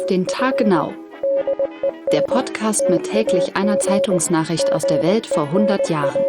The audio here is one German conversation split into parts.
Auf den Tag genau. Der Podcast mit täglich einer Zeitungsnachricht aus der Welt vor 100 Jahren.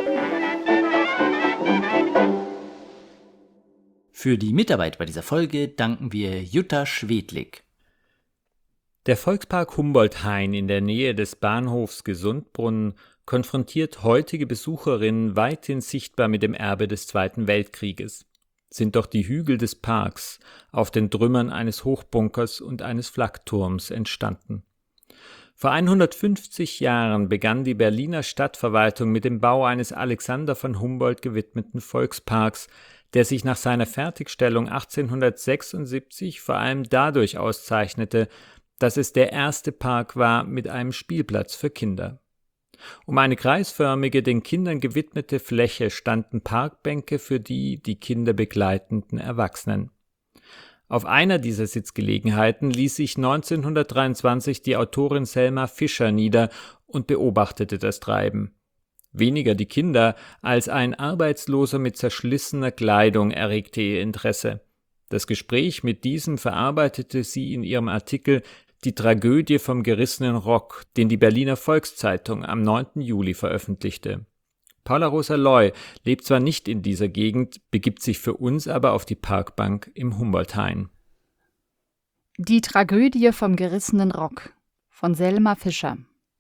Für die Mitarbeit bei dieser Folge danken wir Jutta Schwedlik. Der Volkspark Humboldt-Hain in der Nähe des Bahnhofs Gesundbrunnen konfrontiert heutige Besucherinnen weithin sichtbar mit dem Erbe des Zweiten Weltkrieges. Sind doch die Hügel des Parks auf den Trümmern eines Hochbunkers und eines Flakturms entstanden. Vor 150 Jahren begann die Berliner Stadtverwaltung mit dem Bau eines Alexander von Humboldt gewidmeten Volksparks, der sich nach seiner Fertigstellung 1876 vor allem dadurch auszeichnete, dass es der erste Park war mit einem Spielplatz für Kinder. Um eine kreisförmige, den Kindern gewidmete Fläche standen Parkbänke für die Kinder begleitenden Erwachsenen. Auf einer dieser Sitzgelegenheiten ließ sich 1923 die Autorin Selma Fischer nieder und beobachtete das Treiben. Weniger die Kinder als ein Arbeitsloser mit zerschlissener Kleidung erregte ihr Interesse. Das Gespräch mit diesem verarbeitete sie in ihrem Artikel Die Tragödie vom gerissenen Rock, den die Berliner Volkszeitung am 9. Juli veröffentlichte. Paula Rosa Loy lebt zwar nicht in dieser Gegend, begibt sich für uns aber auf die Parkbank im Humboldt-Hain. Die Tragödie vom gerissenen Rock von Selma Fischer.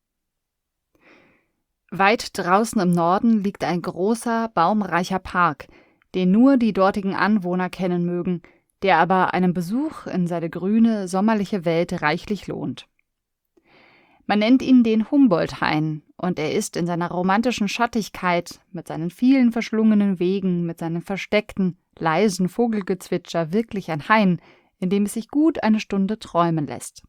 Weit draußen im Norden liegt ein großer, baumreicher Park, den nur die dortigen Anwohner kennen mögen, der aber einen Besuch in seine grüne, sommerliche Welt reichlich lohnt. Man nennt ihn den Humboldt-Hain, und er ist in seiner romantischen Schattigkeit, mit seinen vielen verschlungenen Wegen, mit seinem versteckten, leisen Vogelgezwitscher wirklich ein Hain, in dem es sich gut eine Stunde träumen lässt.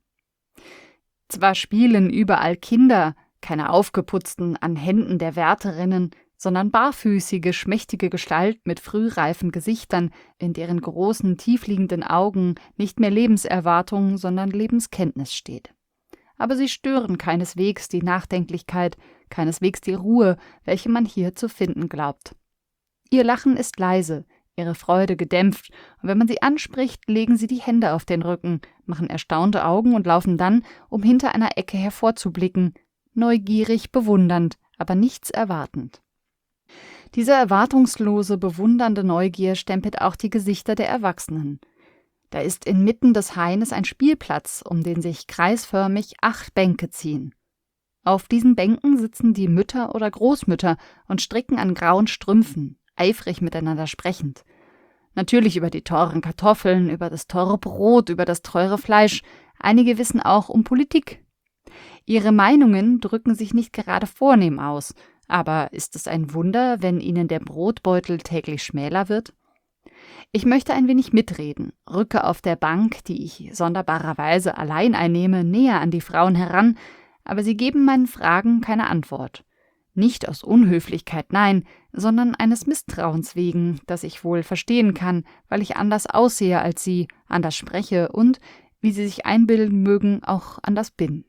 Zwar spielen überall Kinder, keine aufgeputzten an Händen der Wärterinnen, sondern barfüßige, schmächtige Gestalt mit frühreifen Gesichtern, in deren großen, tiefliegenden Augen nicht mehr Lebenserwartung, sondern Lebenskenntnis steht. Aber sie stören keineswegs die Nachdenklichkeit, keineswegs die Ruhe, welche man hier zu finden glaubt. Ihr Lachen ist leise, ihre Freude gedämpft, und wenn man sie anspricht, legen sie die Hände auf den Rücken, machen erstaunte Augen und laufen dann, um hinter einer Ecke hervorzublicken, neugierig, bewundernd, aber nichts erwartend. Diese erwartungslose, bewundernde Neugier stempelt auch die Gesichter der Erwachsenen. Da ist inmitten des Haines ein Spielplatz, um den sich kreisförmig 8 Bänke ziehen. Auf diesen Bänken sitzen die Mütter oder Großmütter und stricken an grauen Strümpfen, eifrig miteinander sprechend. Natürlich über die teuren Kartoffeln, über das teure Brot, über das teure Fleisch. Einige wissen auch um Politik. Ihre Meinungen drücken sich nicht gerade vornehm aus. Aber ist es ein Wunder, wenn ihnen der Brotbeutel täglich schmäler wird? Ich möchte ein wenig mitreden, rücke auf der Bank, die ich sonderbarerweise allein einnehme, näher an die Frauen heran, aber sie geben meinen Fragen keine Antwort. Nicht aus Unhöflichkeit, nein, sondern eines Misstrauens wegen, das ich wohl verstehen kann, weil ich anders aussehe als sie, anders spreche und, wie sie sich einbilden mögen, auch anders bin.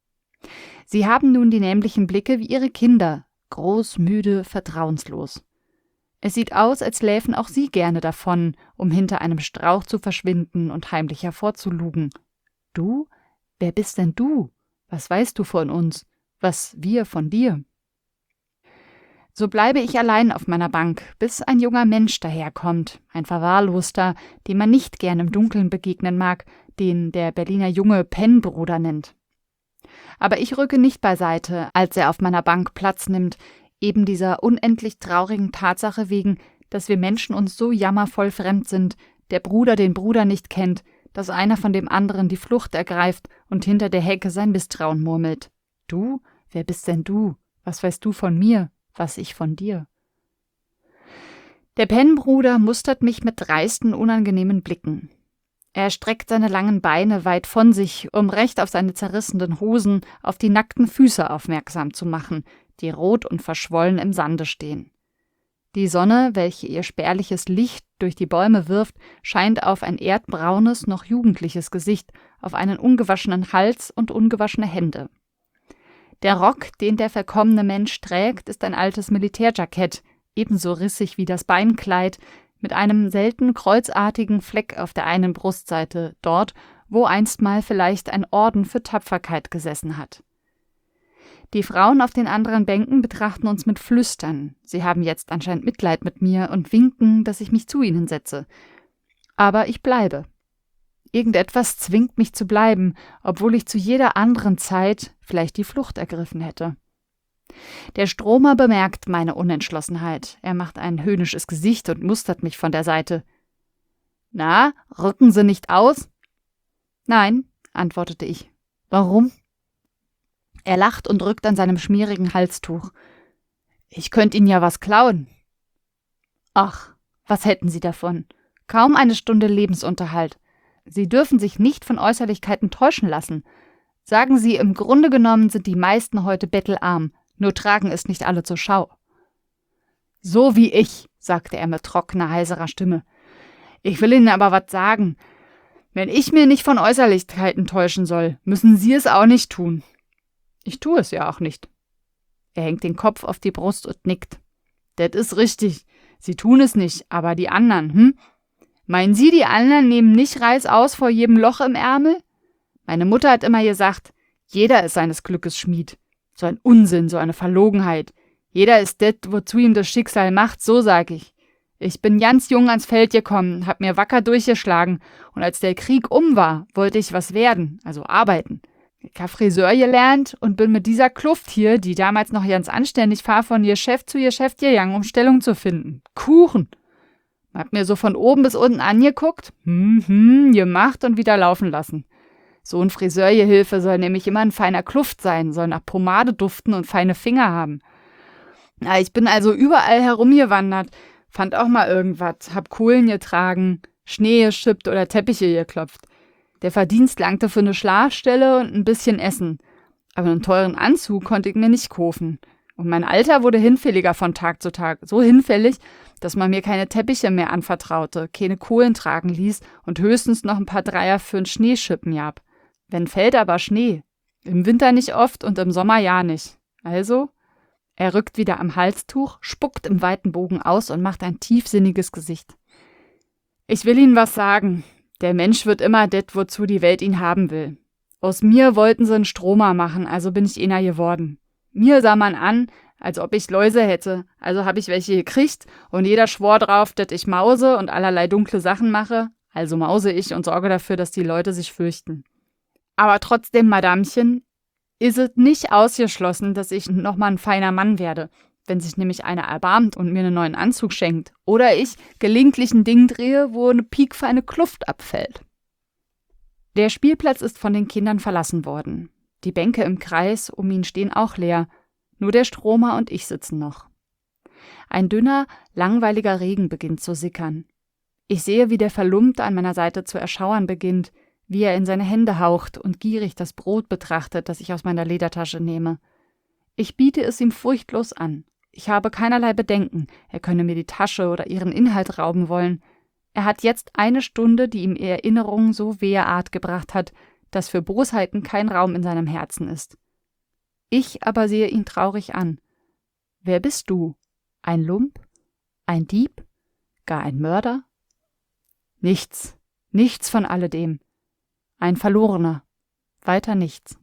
Sie haben nun die nämlichen Blicke wie ihre Kinder, groß, müde, vertrauenslos. Es sieht aus, als läfen auch sie gerne davon, um hinter einem Strauch zu verschwinden und heimlich hervorzulugen. Du? Wer bist denn du? Was weißt du von uns? Was wir von dir? So bleibe ich allein auf meiner Bank, bis ein junger Mensch daherkommt, ein Verwahrloster, dem man nicht gern im Dunkeln begegnen mag, den der Berliner Junge Pennbruder nennt. Aber ich rücke nicht beiseite, als er auf meiner Bank Platz nimmt, eben dieser unendlich traurigen Tatsache wegen, dass wir Menschen uns so jammervoll fremd sind, der Bruder den Bruder nicht kennt, dass einer von dem anderen die Flucht ergreift und hinter der Hecke sein Misstrauen murmelt. Du? Wer bist denn du? Was weißt du von mir? Was ich von dir? Der Pennbruder mustert mich mit dreisten, unangenehmen Blicken. Er streckt seine langen Beine weit von sich, um recht auf seine zerrissenen Hosen, auf die nackten Füße aufmerksam zu machen, die rot und verschwollen im Sande stehen. Die Sonne, welche ihr spärliches Licht durch die Bäume wirft, scheint auf ein erdbraunes, noch jugendliches Gesicht, auf einen ungewaschenen Hals und ungewaschene Hände. Der Rock, den der verkommene Mensch trägt, ist ein altes Militärjackett, ebenso rissig wie das Beinkleid, mit einem selten kreuzartigen Fleck auf der einen Brustseite, dort, wo einstmal vielleicht ein Orden für Tapferkeit gesessen hat. Die Frauen auf den anderen Bänken betrachten uns mit Flüstern. Sie haben jetzt anscheinend Mitleid mit mir und winken, dass ich mich zu ihnen setze. Aber ich bleibe. Irgendetwas zwingt mich zu bleiben, obwohl ich zu jeder anderen Zeit vielleicht die Flucht ergriffen hätte. Der Stromer bemerkt meine Unentschlossenheit. Er macht ein höhnisches Gesicht und mustert mich von der Seite. »Na, rücken Sie nicht aus?« »Nein«, antwortete ich. »Warum?« Er lacht und rückt an seinem schmierigen Halstuch. »Ich könnte Ihnen ja was klauen.« »Ach, was hätten Sie davon? Kaum eine Stunde Lebensunterhalt. Sie dürfen sich nicht von Äußerlichkeiten täuschen lassen. Sagen Sie, im Grunde genommen sind die meisten heute bettelarm, nur tragen es nicht alle zur Schau.« »So wie ich«, sagte er mit trockener, heiserer Stimme. »Ich will Ihnen aber was sagen. Wenn ich mir nicht von Äußerlichkeiten täuschen soll, müssen Sie es auch nicht tun.« »Ich tue es ja auch nicht.« Er hängt den Kopf auf die Brust und nickt. »Das ist richtig. Sie tun es nicht, aber die anderen, Meinen Sie, die anderen nehmen nicht Reißaus vor jedem Loch im Ärmel? Meine Mutter hat immer gesagt, jeder ist seines Glückes Schmied. So ein Unsinn, so eine Verlogenheit. Jeder ist das, wozu ihm das Schicksal macht, so sag ich. Ich bin ganz jung ans Feld gekommen, hab mir wacker durchgeschlagen und als der Krieg war, wollte ich was werden, also arbeiten. Ich hab Friseur gelernt und bin mit dieser Kluft hier, die damals noch ganz anständig war, von Geschäft zu Geschäft gegangen, um Stellung zu finden. Kuchen. Hab mir so von oben bis unten angeguckt, gemacht und wieder laufen lassen. So ein Friseurgehilfe soll nämlich immer ein feiner Kluft sein, soll nach Pomade duften und feine Finger haben. Na, ich bin also überall herumgewandert, fand auch mal irgendwas, hab Kohlen getragen, Schnee geschippt oder Teppiche geklopft. Der Verdienst langte für eine Schlafstelle und ein bisschen Essen. Aber einen teuren Anzug konnte ich mir nicht kaufen. Und mein Alter wurde hinfälliger von Tag zu Tag. So hinfällig, dass man mir keine Teppiche mehr anvertraute, keine Kohlen tragen ließ und höchstens noch ein paar Dreier für ein Schneeschippen gab. Wenn fällt aber Schnee. Im Winter nicht oft und im Sommer ja nicht. Also, er rückt wieder am Halstuch, spuckt im weiten Bogen aus und macht ein tiefsinniges Gesicht. Ich will Ihnen was sagen. Der Mensch wird immer das, wozu die Welt ihn haben will. Aus mir wollten sie einen Stromer machen, also bin ich einer geworden. Mir sah man an, als ob ich Läuse hätte, also habe ich welche gekriegt und jeder schwor drauf, dass ich mause und allerlei dunkle Sachen mache, also mause ich und sorge dafür, dass die Leute sich fürchten. Aber trotzdem, Madamchen, ist es nicht ausgeschlossen, dass ich nochmal ein feiner Mann werde, wenn sich nämlich einer erbarmt und mir einen neuen Anzug schenkt. Oder ich gelegentlich ein Ding drehe, wo eine piekfeine Kluft abfällt. Der Spielplatz ist von den Kindern verlassen worden. Die Bänke im Kreis um ihn stehen auch leer. Nur der Stromer und ich sitzen noch. Ein dünner, langweiliger Regen beginnt zu sickern. Ich sehe, wie der Verlumpte an meiner Seite zu erschauern beginnt, wie er in seine Hände haucht und gierig das Brot betrachtet, das ich aus meiner Ledertasche nehme. Ich biete es ihm furchtlos an. Ich habe keinerlei Bedenken, er könne mir die Tasche oder ihren Inhalt rauben wollen. Er hat jetzt eine Stunde, die ihm Erinnerung so wehe Art gebracht hat, dass für Bosheiten kein Raum in seinem Herzen ist. Ich aber sehe ihn traurig an. Wer bist du? Ein Lump? Ein Dieb? Gar ein Mörder? Nichts, nichts von alledem. Ein Verlorener. Weiter nichts.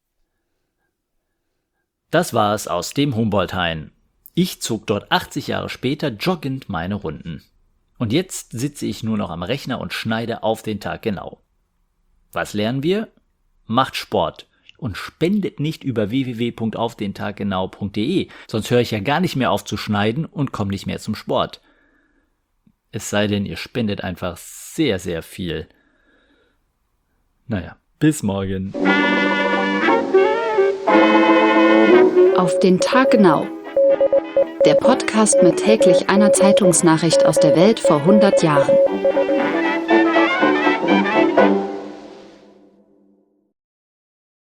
Das war es aus dem Humboldt-Hain. Ich zog dort 80 Jahre später joggend meine Runden. Und jetzt sitze ich nur noch am Rechner und schneide auf den Tag genau. Was lernen wir? Macht Sport und spendet nicht über www.aufdentaggenau.de, sonst höre ich ja gar nicht mehr auf zu schneiden und komme nicht mehr zum Sport. Es sei denn, ihr spendet einfach sehr, sehr viel. Naja, bis morgen. Auf den Tag genau. Der Podcast mit täglich einer Zeitungsnachricht aus der Welt vor 100 Jahren.